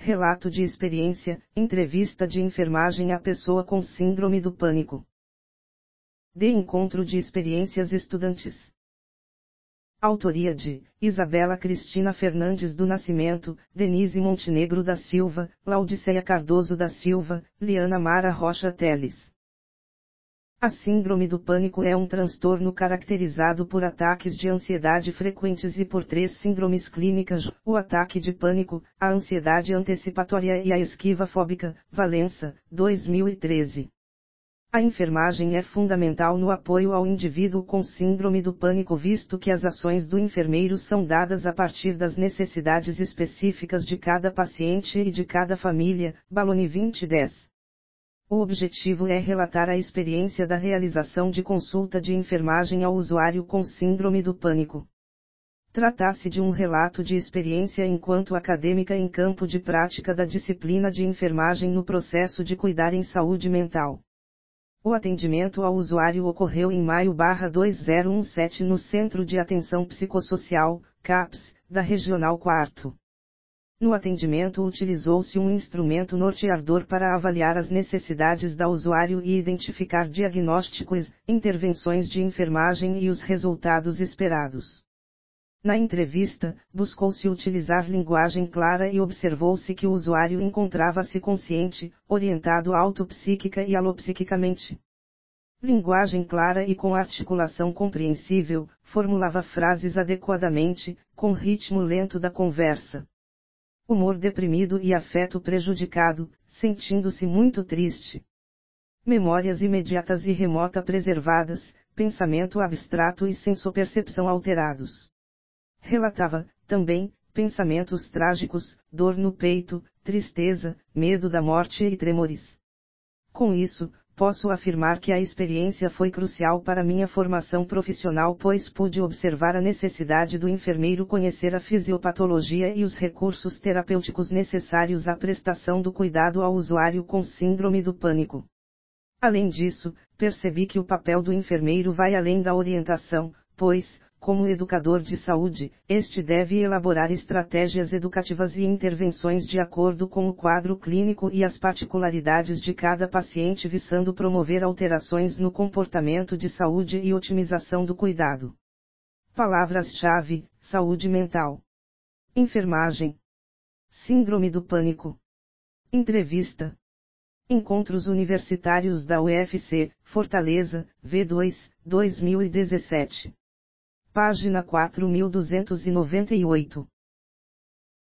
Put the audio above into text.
Relato de experiência, entrevista de enfermagem à pessoa com síndrome do pânico. De encontro de experiências estudantes. Autoria de Isabela Cristina Fernandes do Nascimento, Denise Montenegro da Silva, Laudiceia Cardoso da Silva, Liana Mara Rocha Teles. A síndrome do pânico é um transtorno caracterizado por ataques de ansiedade frequentes e por 3 síndromes clínicas: o ataque de pânico, a ansiedade antecipatória e a esquiva fóbica. Valença, 2013. A enfermagem é fundamental no apoio ao indivíduo com síndrome do pânico, visto que as ações do enfermeiro são dadas a partir das necessidades específicas de cada paciente e de cada família. Baloni 2010. O objetivo é relatar a experiência da realização de consulta de enfermagem ao usuário com síndrome do pânico. Trata-se de um relato de experiência enquanto acadêmica em campo de prática da disciplina de enfermagem no processo de cuidar em saúde mental. O atendimento ao usuário ocorreu em maio/2017 no Centro de Atenção Psicossocial, CAPS, da Regional 4. No atendimento utilizou-se um instrumento norteador para avaliar as necessidades da usuário e identificar diagnósticos, intervenções de enfermagem e os resultados esperados. Na entrevista, buscou-se utilizar linguagem clara e observou-se que o usuário encontrava-se consciente, orientado autopsíquica e alopsiquicamente. Linguagem clara e com articulação compreensível, formulava frases adequadamente, com ritmo lento da conversa. Humor deprimido e afeto prejudicado, sentindo-se muito triste. Memórias imediatas e remota preservadas, pensamento abstrato e sensopercepção alterados. Relatava, também, pensamentos trágicos, dor no peito, tristeza, medo da morte e tremores. Com isso, posso afirmar que a experiência foi crucial para minha formação profissional, pois pude observar a necessidade do enfermeiro conhecer a fisiopatologia e os recursos terapêuticos necessários à prestação do cuidado ao usuário com síndrome do pânico. Além disso, percebi que o papel do enfermeiro vai além da orientação, pois, como educador de saúde, este deve elaborar estratégias educativas e intervenções de acordo com o quadro clínico e as particularidades de cada paciente, visando promover alterações no comportamento de saúde e otimização do cuidado. Palavras-chave: saúde mental, enfermagem, síndrome do pânico. Entrevista. Encontros Universitários da UFC, Fortaleza, V2, 2017. Página 4298.